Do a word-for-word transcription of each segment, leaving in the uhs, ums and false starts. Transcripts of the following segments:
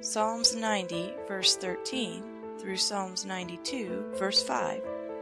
Psalms ninety, verse thirteen, through Psalms ninety-two, verse five.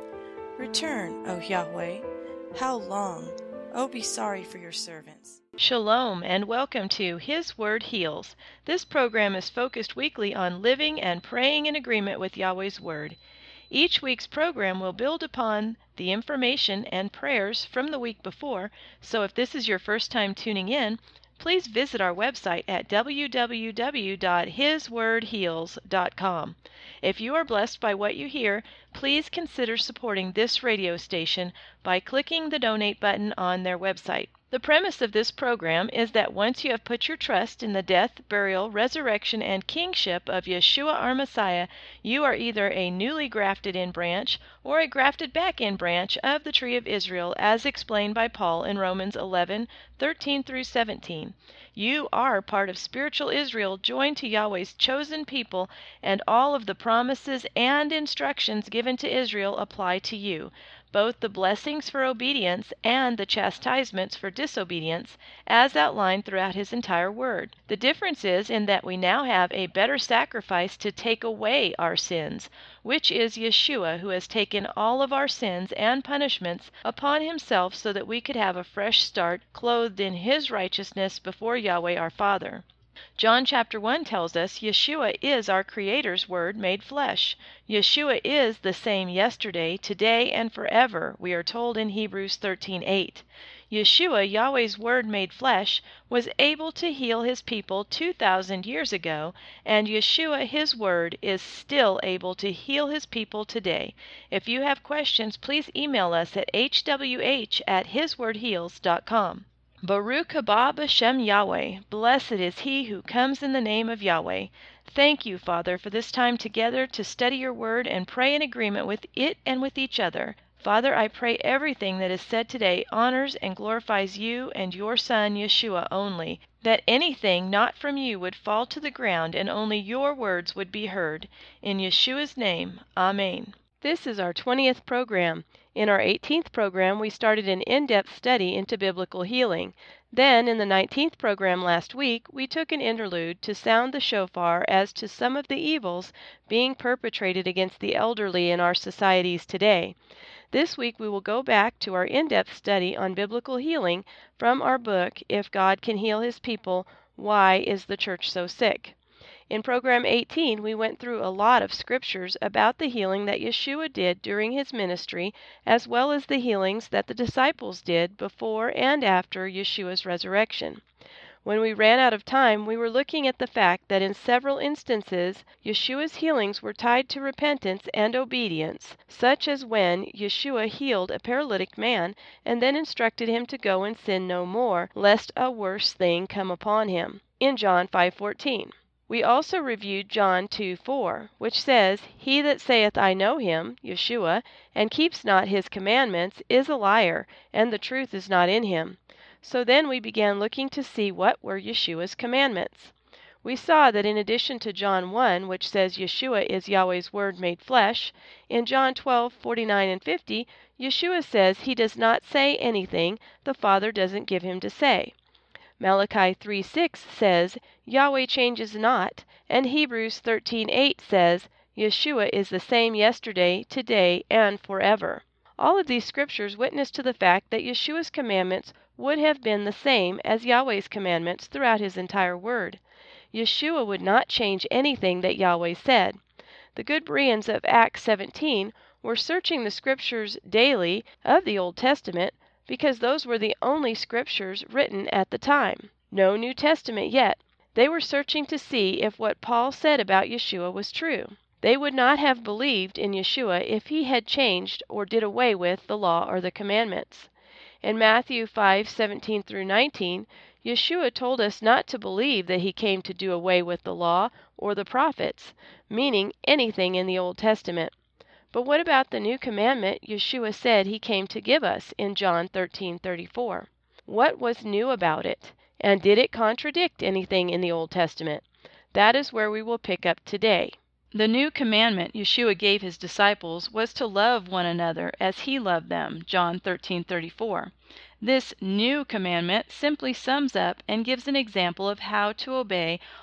Return, O Yahweh, how long? Oh, be sorry for your servants. Shalom and welcome to His Word Heals. This program is focused weekly on living and praying in agreement with Yahweh's Word. Each week's program will build upon the information and prayers from the week before, so if this is your first time tuning in, please visit our website at w w w dot his word heals dot com. If you are blessed by what you hear, please consider supporting this radio station by clicking the donate button on their website. The premise of this program is that once you have put your trust in the death, burial, resurrection, and kingship of Yeshua our Messiah, you are either a newly grafted in branch or a grafted back in branch of the tree of Israel, as explained by Paul in Romans eleven, thirteen through seventeen. You are part of spiritual Israel, joined to Yahweh's chosen people, and all of the promises and instructions given to Israel apply to you, both the blessings for obedience and the chastisements for disobedience, as outlined throughout his entire word. The difference is in that we now have a better sacrifice to take away our sins, which is Yeshua, who has taken all of our sins and punishments upon himself so that we could have a fresh start, clothed in his righteousness before Yahweh our Father. John chapter one tells us Yeshua is our Creator's Word made flesh. Yeshua is the same yesterday, today, and forever, we are told in Hebrews thirteen eight. Yeshua, Yahweh's Word made flesh, was able to heal his people two thousand years ago, and Yeshua, his Word, is still able to heal his people today. If you have questions, please email us at h w h at his word heals dot com. Baruch haba b'Shem Yahweh. Blessed is he who comes in the name of Yahweh. Thank you, Father, for this time together to study your word and pray in agreement with it and with each other. Father, I pray everything that is said today honors and glorifies you and your Son, Yeshua, only, that anything not from you would fall to the ground and only your words would be heard. In Yeshua's name, Amen. This is our twentieth program. In our eighteenth program, we started an in-depth study into biblical healing. Then, in the nineteenth program last week, we took an interlude to sound the shofar as to some of the evils being perpetrated against the elderly in our societies today. This week, we will go back to our in-depth study on biblical healing from our book, If God Can Heal His People, Why Is the Church So Sick? In program eighteen, we went through a lot of scriptures about the healing that Yeshua did during his ministry, as well as the healings that the disciples did before and after Yeshua's resurrection. When we ran out of time, we were looking at the fact that in several instances, Yeshua's healings were tied to repentance and obedience, such as when Yeshua healed a paralytic man and then instructed him to go and sin no more, lest a worse thing come upon him, in John five fourteen. We also reviewed John two four, which says, He that saith, I know him, Yeshua, and keeps not his commandments, is a liar, and the truth is not in him. So then we began looking to see what were Yeshua's commandments. We saw that in addition to John one, which says Yeshua is Yahweh's Word made flesh, in John twelve forty-nine and fifty, Yeshua says he does not say anything the Father doesn't give him to say. Malachi three six says, Yahweh changes not, and Hebrews thirteen eight says, Yeshua is the same yesterday, today, and forever. All of these scriptures witness to the fact that Yeshua's commandments would have been the same as Yahweh's commandments throughout his entire word. Yeshua would not change anything that Yahweh said. The good Bereans of Acts seventeen were searching the scriptures daily of the Old Testament because those were the only scriptures written at the time. No New Testament yet. They were searching to see if what Paul said about Yeshua was true. They would not have believed in Yeshua if he had changed or did away with the law or the commandments. In Matthew five seventeen through nineteen, Yeshua told us not to believe that he came to do away with the law or the prophets, meaning anything in the Old Testament. But what about the new commandment Yeshua said he came to give us in John thirteen thirty-four? What was new about it? And did it contradict anything in the Old Testament? That is where we will pick up today. The new commandment Yeshua gave his disciples was to love one another as he loved them, John thirteen thirty-four. This new commandment simply sums up and gives an example of how to obey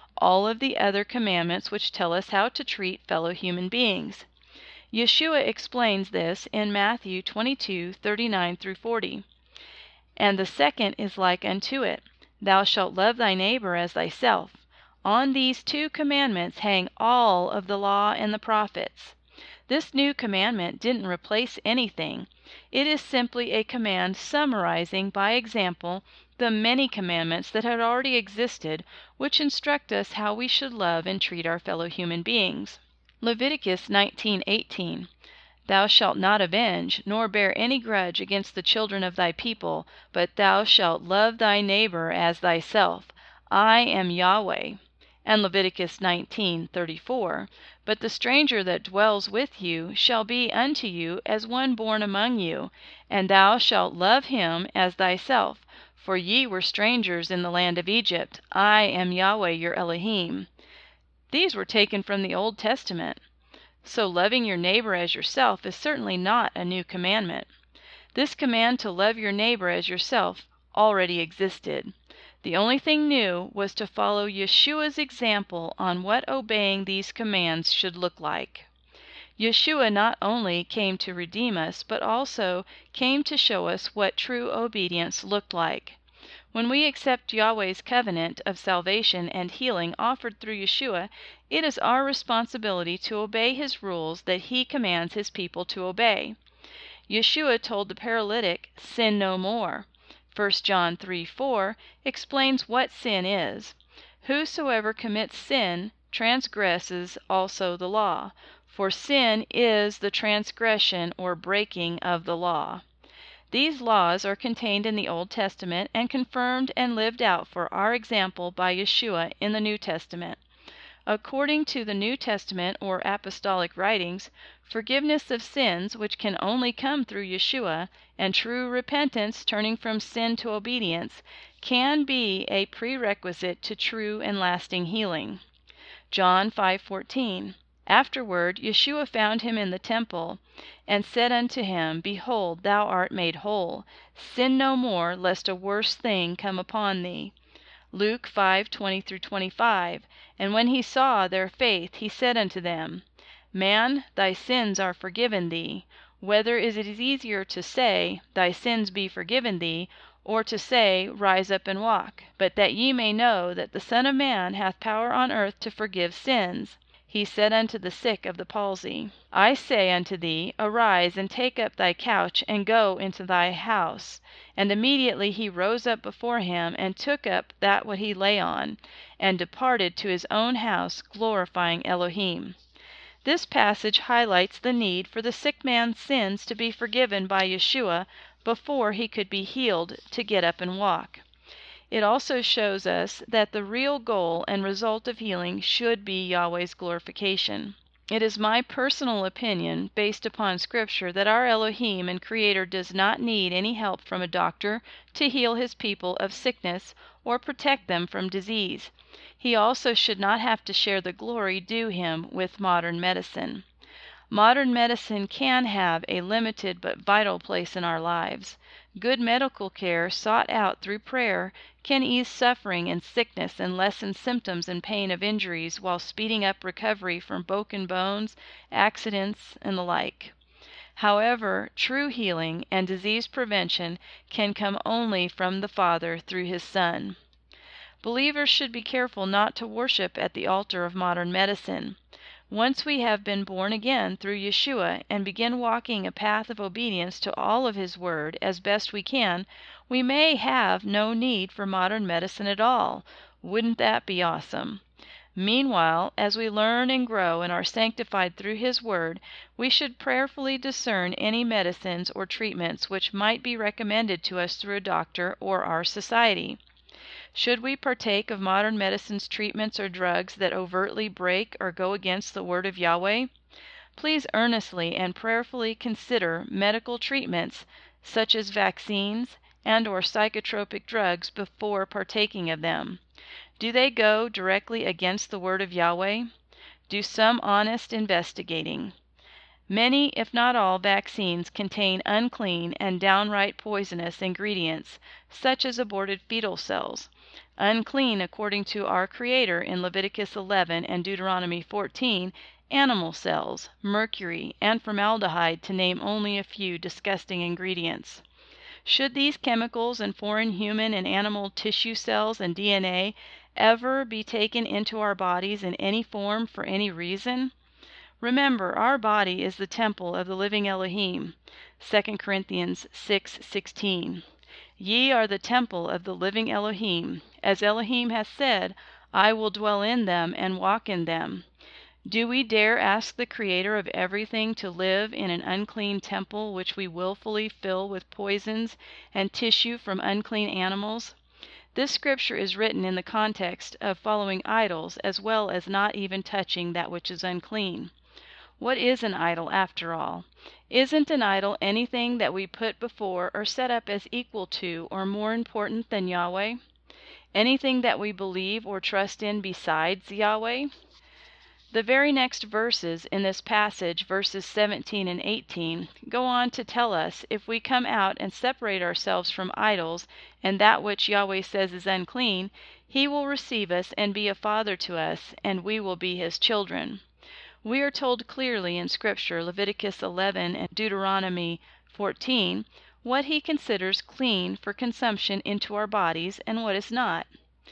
all of the other commandments which tell us how to treat fellow human beings. Yeshua explains this in Matthew twenty-two, thirty-nine through forty. And the second is like unto it, Thou shalt love thy neighbor as thyself. On these two commandments hang all of the law and the prophets. This new commandment didn't replace anything. It is simply a command summarizing by example the many commandments that had already existed, which instruct us how we should love and treat our fellow human beings. Leviticus nineteen eighteen. Thou shalt not avenge, nor bear any grudge against the children of thy people, but thou shalt love thy neighbor as thyself. I am Yahweh. And Leviticus nineteen thirty-four. But the stranger that dwells with you shall be unto you as one born among you, and thou shalt love him as thyself. For ye were strangers in the land of Egypt. I am Yahweh your Elohim. These were taken from the Old Testament. So loving your neighbor as yourself is certainly not a new commandment. This command to love your neighbor as yourself already existed. The only thing new was to follow Yeshua's example on what obeying these commands should look like. Yeshua not only came to redeem us, but also came to show us what true obedience looked like. When we accept Yahweh's covenant of salvation and healing offered through Yeshua, it is our responsibility to obey his rules that he commands his people to obey. Yeshua told the paralytic, "Sin no more." First John three four explains what sin is. Whosoever commits sin transgresses also the law, for sin is the transgression or breaking of the law. These laws are contained in the Old Testament and confirmed and lived out for our example by Yeshua in the New Testament. According to the New Testament or apostolic writings, forgiveness of sins, which can only come through Yeshua, and true repentance, turning from sin to obedience, can be a prerequisite to true and lasting healing. John five fourteen. Afterward Yeshua found him in the temple, and said unto him, Behold, thou art made whole. Sin no more, lest a worse thing come upon thee. Luke five twenty through twenty-five. And when he saw their faith, he said unto them, Man, thy sins are forgiven thee. Whether is it easier to say, Thy sins be forgiven thee, or to say, Rise up and walk? But that ye may know that the Son of Man hath power on earth to forgive sins. He said unto the sick of the palsy, I say unto thee, Arise, and take up thy couch, and go into thy house. And immediately he rose up before him, and took up that what he lay on, and departed to his own house, glorifying Elohim. This passage highlights the need for the sick man's sins to be forgiven by Yeshua before he could be healed to get up and walk. It also shows us that the real goal and result of healing should be Yahweh's glorification. It is my personal opinion, based upon Scripture, that our Elohim and Creator does not need any help from a doctor to heal his people of sickness or protect them from disease. He also should not have to share the glory due him with modern medicine. Modern medicine can have a limited but vital place in our lives. Good medical care sought out through prayer can ease suffering and sickness and lessen symptoms and pain of injuries while speeding up recovery from broken bones, accidents, and the like. However, true healing and disease prevention can come only from the Father through His Son. Believers should be careful not to worship at the altar of modern medicine. Once we have been born again through Yeshua and begin walking a path of obedience to all of His Word as best we can, we may have no need for modern medicine at all. Wouldn't that be awesome? Meanwhile, as we learn and grow and are sanctified through His Word, we should prayerfully discern any medicines or treatments which might be recommended to us through a doctor or our society. Should we partake of modern medicine's treatments or drugs that overtly break or go against the word of Yahweh? Please earnestly and prayerfully consider medical treatments such as vaccines and or psychotropic drugs before partaking of them. Do they go directly against the word of Yahweh? Do some honest investigating. Many, if not all, vaccines contain unclean and downright poisonous ingredients, such as aborted fetal cells. Unclean, according to our Creator in Leviticus eleven and Deuteronomy fourteen, animal cells, mercury, and formaldehyde, to name only a few disgusting ingredients. Should these chemicals in foreign human and animal tissue cells and D N A ever be taken into our bodies in any form for any reason? Remember, our body is the temple of the living Elohim, Second Corinthians six sixteen. Ye are the temple of the living Elohim. As Elohim hath said, I will dwell in them and walk in them. Do we dare ask the Creator of everything to live in an unclean temple which we willfully fill with poisons and tissue from unclean animals? This scripture is written in the context of following idols as well as not even touching that which is unclean. What is an idol, after all? Isn't an idol anything that we put before or set up as equal to or more important than Yahweh? Anything that we believe or trust in besides Yahweh? The very next verses in this passage, verses seventeen and eighteen, go on to tell us if we come out and separate ourselves from idols and that which Yahweh says is unclean, He will receive us and be a father to us, and we will be His children. We are told clearly in Scripture, Leviticus eleven and Deuteronomy fourteen, what He considers clean for consumption into our bodies and what is not.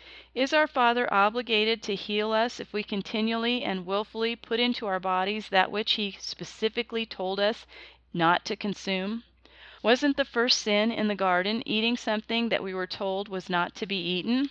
Is our Father obligated to heal us if we continually and willfully put into our bodies that which He specifically told us not to consume? Wasn't the first sin in the garden eating something that we were told was not to be eaten?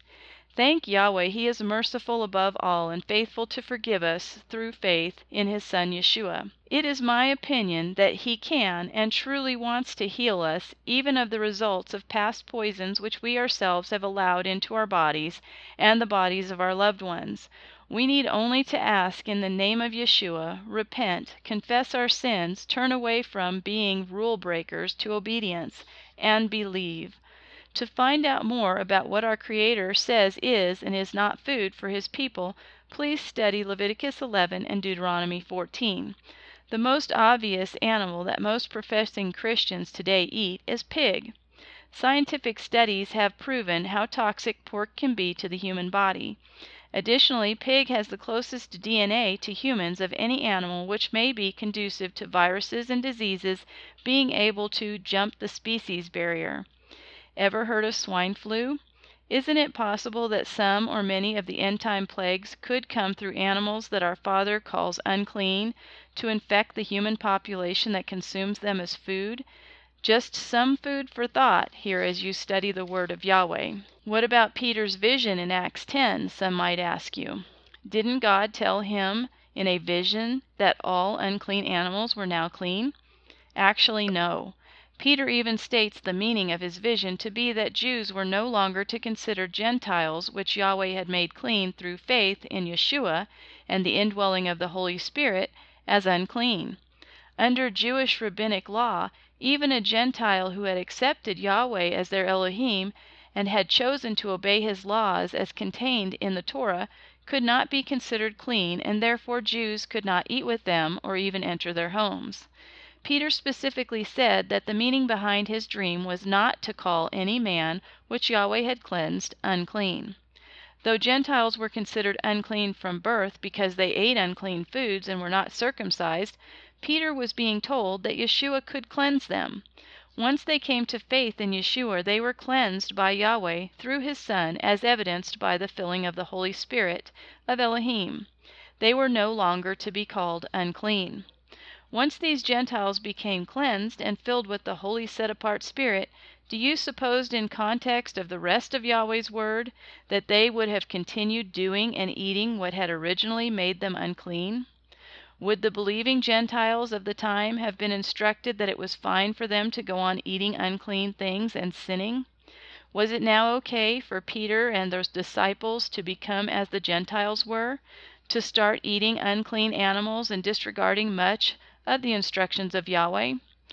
Thank Yahweh, He is merciful above all and faithful to forgive us through faith in His Son Yeshua. It is my opinion that He can and truly wants to heal us even of the results of past poisons which we ourselves have allowed into our bodies and the bodies of our loved ones. We need only to ask in the name of Yeshua, repent, confess our sins, turn away from being rule breakers to obedience, and believe. To find out more about what our Creator says is and is not food for His people, please study Leviticus eleven and Deuteronomy fourteen. The most obvious animal that most professing Christians today eat is pig. Scientific studies have proven how toxic pork can be to the human body. Additionally, pig has the closest D N A to humans of any animal, which may be conducive to viruses and diseases being able to jump the species barrier. Ever heard of swine flu? Isn't it possible that some or many of the end-time plagues could come through animals that our Father calls unclean to infect the human population that consumes them as food? Just some food for thought here as you study the Word of Yahweh. What about Peter's vision in Acts ten, some might ask you? Didn't God tell him in a vision that all unclean animals were now clean? Actually, no. Peter even states the meaning of his vision to be that Jews were no longer to consider Gentiles, which Yahweh had made clean through faith in Yeshua and the indwelling of the Holy Spirit, as unclean. Under Jewish rabbinic law, even a Gentile who had accepted Yahweh as their Elohim and had chosen to obey His laws as contained in the Torah could not be considered clean, and therefore Jews could not eat with them or even enter their homes. Peter specifically said that the meaning behind his dream was not to call any man which Yahweh had cleansed unclean. Though Gentiles were considered unclean from birth because they ate unclean foods and were not circumcised, Peter was being told that Yeshua could cleanse them. Once they came to faith in Yeshua, they were cleansed by Yahweh through His Son, as evidenced by the filling of the Holy Spirit of Elohim. They were no longer to be called unclean. Once these Gentiles became cleansed and filled with the Holy Set-Apart Spirit, do you suppose in context of the rest of Yahweh's Word that they would have continued doing and eating what had originally made them unclean? Would the believing Gentiles of the time have been instructed that it was fine for them to go on eating unclean things and sinning? Was it now okay for Peter and those disciples to become as the Gentiles were, to start eating unclean animals and disregarding much of the instructions of Yahweh?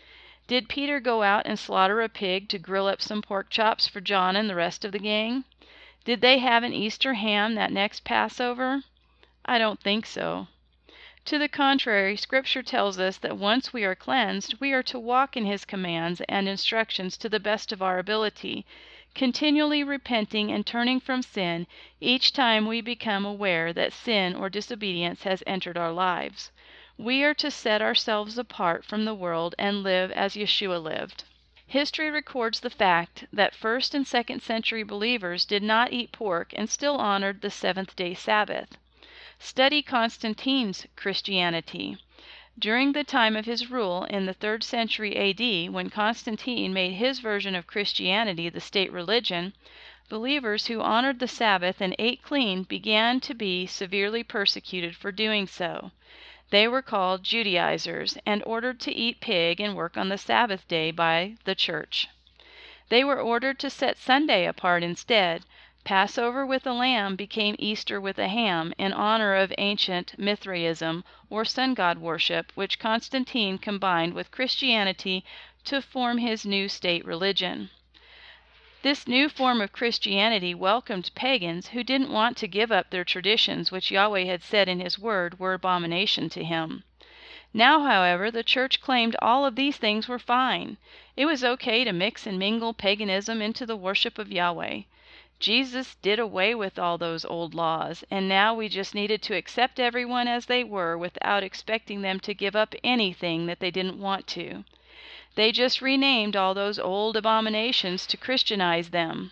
Did Peter go out and slaughter a pig to grill up some pork chops for John and the rest of the gang? Did they have an Easter ham that next Passover? I don't think so. To the contrary, Scripture tells us that once we are cleansed, we are to walk in His commands and instructions to the best of our ability, continually repenting and turning from sin each time we become aware that sin or disobedience has entered our lives. We are to set ourselves apart from the world and live as Yeshua lived. History records the fact that first and second century believers did not eat pork and still honored the seventh-day Sabbath. Study Constantine's Christianity. During the time of his rule in the third century A D, when Constantine made his version of Christianity the state religion, believers who honored the Sabbath and ate clean began to be severely persecuted for doing so. They were called Judaizers and ordered to eat pig and work on the Sabbath day by the church. They were ordered to set Sunday apart instead. Passover with a lamb became Easter with a ham, in honor of ancient Mithraism, or sun god worship, which Constantine combined with Christianity to form his new state religion. This new form of Christianity welcomed pagans who didn't want to give up their traditions, which Yahweh had said in His Word were abomination to Him. Now, however, the church claimed all of these things were fine. It was okay to mix and mingle paganism into the worship of Yahweh. Jesus did away with all those old laws, and now we just needed to accept everyone as they were without expecting them to give up anything that they didn't want to. They just renamed all those old abominations to Christianize them.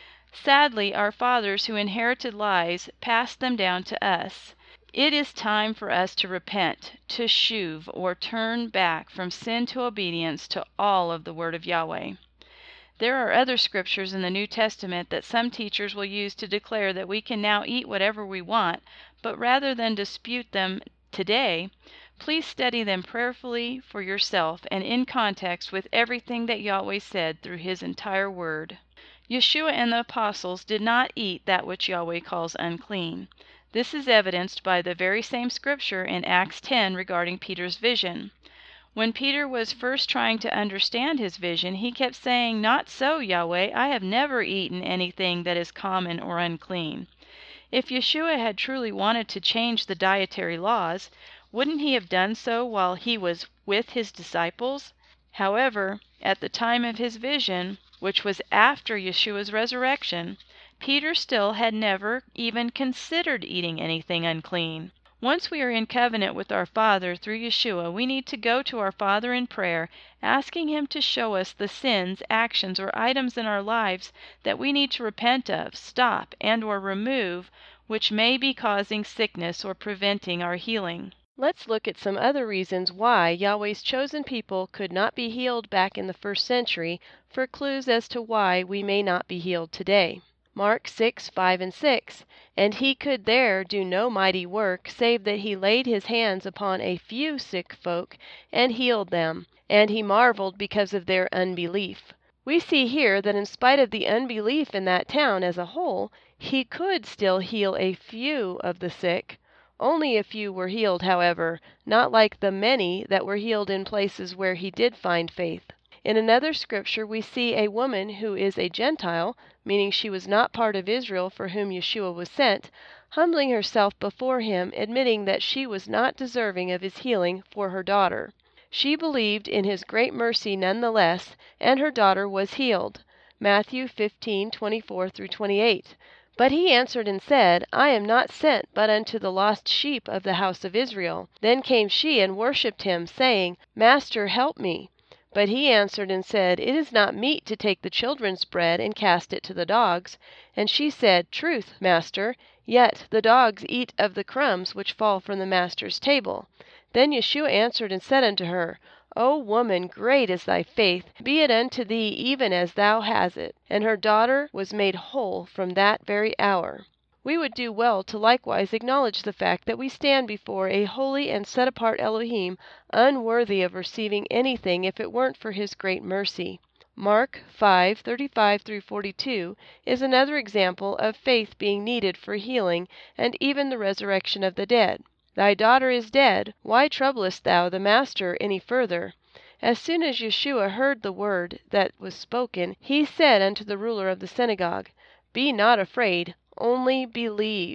Sadly, our fathers who inherited lies passed them down to us. It is time for us to repent, to shuv, or turn back from sin to obedience to all of the Word of Yahweh. There are other scriptures in the New Testament that some teachers will use to declare that we can now eat whatever we want, but rather than dispute them today, please study them prayerfully for yourself and in context with everything that Yahweh said through His entire Word. Yeshua and the apostles did not eat that which Yahweh calls unclean. This is evidenced by the very same scripture in Acts ten regarding Peter's vision. When Peter was first trying to understand his vision, he kept saying, "Not so, Yahweh, I have never eaten anything that is common or unclean." If Yeshua had truly wanted to change the dietary laws, wouldn't He have done so while He was with His disciples? However, at the time of his vision, which was after Yeshua's resurrection, Peter still had never even considered eating anything unclean. Once we are in covenant with our Father through Yeshua, we need to go to our Father in prayer, asking Him to show us the sins, actions, or items in our lives that we need to repent of, stop, and or remove, which may be causing sickness or preventing our healing. Let's look at some other reasons why Yahweh's chosen people could not be healed back in the first century for clues as to why we may not be healed today. Mark six, five, and six. And he could there do no mighty work, save that he laid his hands upon a few sick folk and healed them, and he marveled because of their unbelief. We see here that in spite of the unbelief in that town as a whole, he could still heal a few of the sick. Only a few were healed, however, not like the many that were healed in places where he did find faith. In another scripture we see a woman who is a Gentile, meaning she was not part of Israel for whom Yeshua was sent, humbling herself before him, admitting that she was not deserving of his healing for her daughter. She believed in his great mercy nonetheless, and her daughter was healed. Matthew fifteen, twenty-four through twenty-eight. But he answered and said, I am not sent but unto the lost sheep of the house of Israel. Then came she and worshipped him, saying, Master, help me. But he answered and said, It is not meet to take the children's bread and cast it to the dogs. And she said, Truth, Master, yet the dogs eat of the crumbs which fall from the master's table. Then Yeshua answered and said unto her, O woman, great is thy faith, be it unto thee even as thou hast it. And her daughter was made whole from that very hour. We would do well to likewise acknowledge the fact that we stand before a holy and set-apart Elohim, unworthy of receiving anything if it weren't for his great mercy. Mark five, thirty-five through forty-two is another example of faith being needed for healing and even the resurrection of the dead. Thy daughter is dead, why troublest thou the Master any further? As soon as Yeshua heard the word that was spoken, he said unto the ruler of the synagogue, Be not afraid, only believe.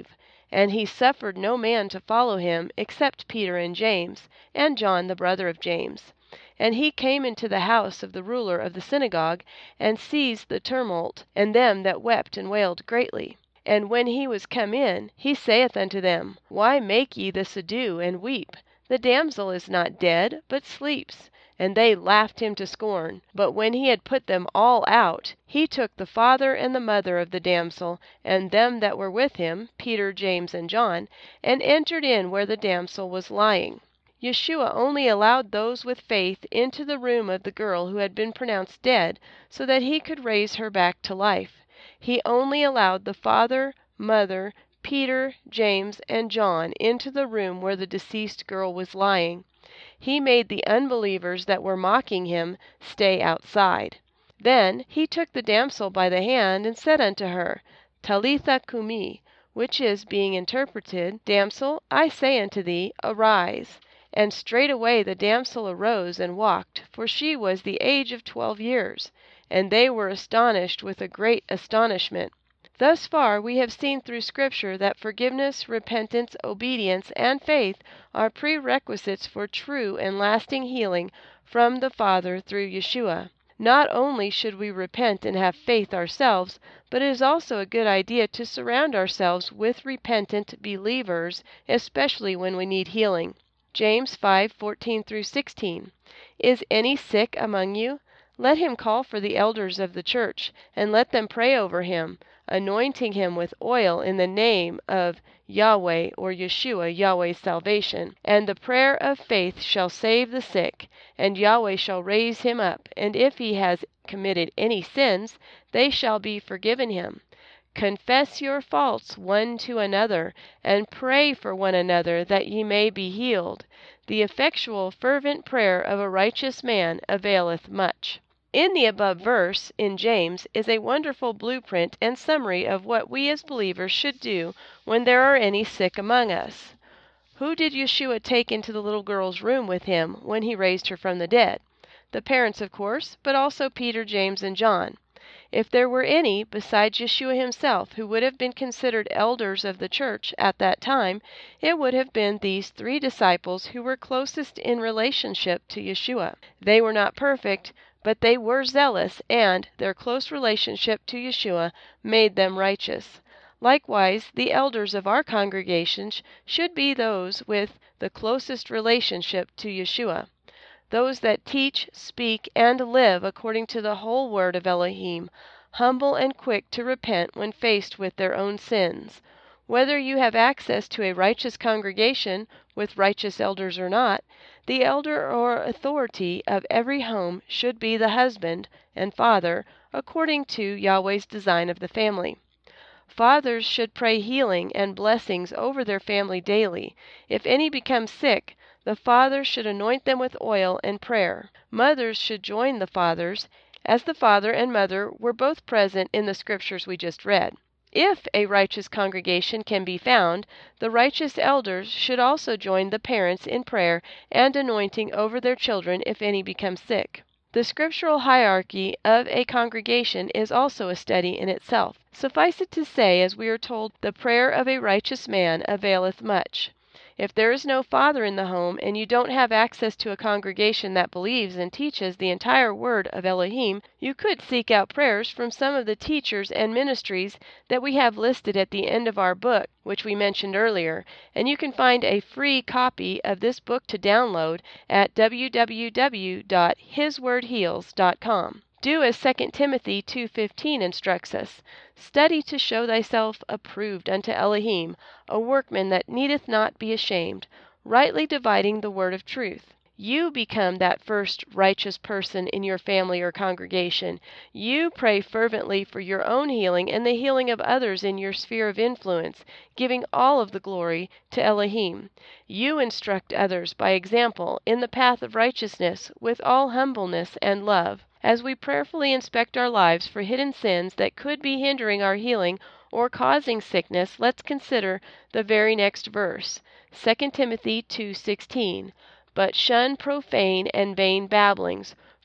And he suffered no man to follow him, except Peter and James, and John the brother of James. And he came into the house of the ruler of the synagogue, and seized the tumult, and them that wept and wailed greatly. And when he was come in, he saith unto them, Why make ye this ado, and weep? The damsel is not dead, but sleeps. And they laughed him to scorn. But when he had put them all out, he took the father and the mother of the damsel, and them that were with him, Peter, James, and John, and entered in where the damsel was lying. Yeshua only allowed those with faith into the room of the girl who had been pronounced dead, so that he could raise her back to life. He only allowed the father, mother, Peter, James, and John into the room where the deceased girl was lying. He made the unbelievers that were mocking him stay outside. Then he took the damsel by the hand, and said unto her, Talitha cumi, which is, being interpreted, Damsel, I say unto thee, arise. And straightway the damsel arose and walked, for she was the age of twelve years. And they were astonished with a great astonishment. Thus far we have seen through Scripture that forgiveness, repentance, obedience, and faith are prerequisites for true and lasting healing from the Father through Yeshua. Not only should we repent and have faith ourselves, but it is also a good idea to surround ourselves with repentant believers, especially when we need healing. James five fourteen through sixteen. Is any sick among you? Let him call for the elders of the church, and let them pray over him, anointing him with oil in the name of Yahweh or Yeshua, Yahweh's salvation. And the prayer of faith shall save the sick, and Yahweh shall raise him up. And if he has committed any sins, they shall be forgiven him. Confess your faults one to another, and pray for one another that ye may be healed. The effectual fervent prayer of a righteous man availeth much. In the above verse, in James, is a wonderful blueprint and summary of what we as believers should do when there are any sick among us. Who did Yeshua take into the little girl's room with him when he raised her from the dead? The parents, of course, but also Peter, James, and John. If there were any besides Yeshua himself who would have been considered elders of the church at that time, it would have been these three disciples who were closest in relationship to Yeshua. They were not perfect, but they were zealous, and their close relationship to Yeshua made them righteous. Likewise, the elders of our congregations should be those with the closest relationship to Yeshua. Those that teach, speak, and live according to the whole word of Elohim, humble and quick to repent when faced with their own sins. Whether you have access to a righteous congregation with righteous elders or not, the elder or authority of every home should be the husband and father, according to Yahweh's design of the family. Fathers should pray healing and blessings over their family daily. If any become sick, the father should anoint them with oil and prayer. Mothers should join the fathers, as the father and mother were both present in the scriptures we just read. If a righteous congregation can be found, the righteous elders should also join the parents in prayer and anointing over their children if any become sick. The scriptural hierarchy of a congregation is also a study in itself. Suffice it to say, as we are told, the prayer of a righteous man availeth much. If there is no father in the home, and you don't have access to a congregation that believes and teaches the entire word of Elohim, you could seek out prayers from some of the teachers and ministries that we have listed at the end of our book, which we mentioned earlier, and you can find a free copy of this book to download at w w w dot his word heals dot com. Do as Second Timothy two fifteen instructs us. Study to show thyself approved unto Elohim, a workman that needeth not be ashamed, rightly dividing the word of truth. You become that first righteous person in your family or congregation. You pray fervently for your own healing and the healing of others in your sphere of influence, giving all of the glory to Elohim. You instruct others by example in the path of righteousness with all humbleness and love. As we prayerfully inspect our lives for hidden sins that could be hindering our healing or causing sickness, let's consider the very next verse, Second Timothy two sixteen. But shun profane and vain babblings,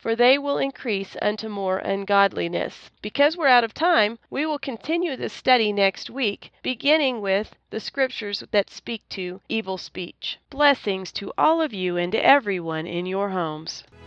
for they will increase unto more ungodliness. Because we're out of time, we will continue this study next week, beginning with the scriptures that speak to evil speech. Blessings to all of you and to everyone in your homes.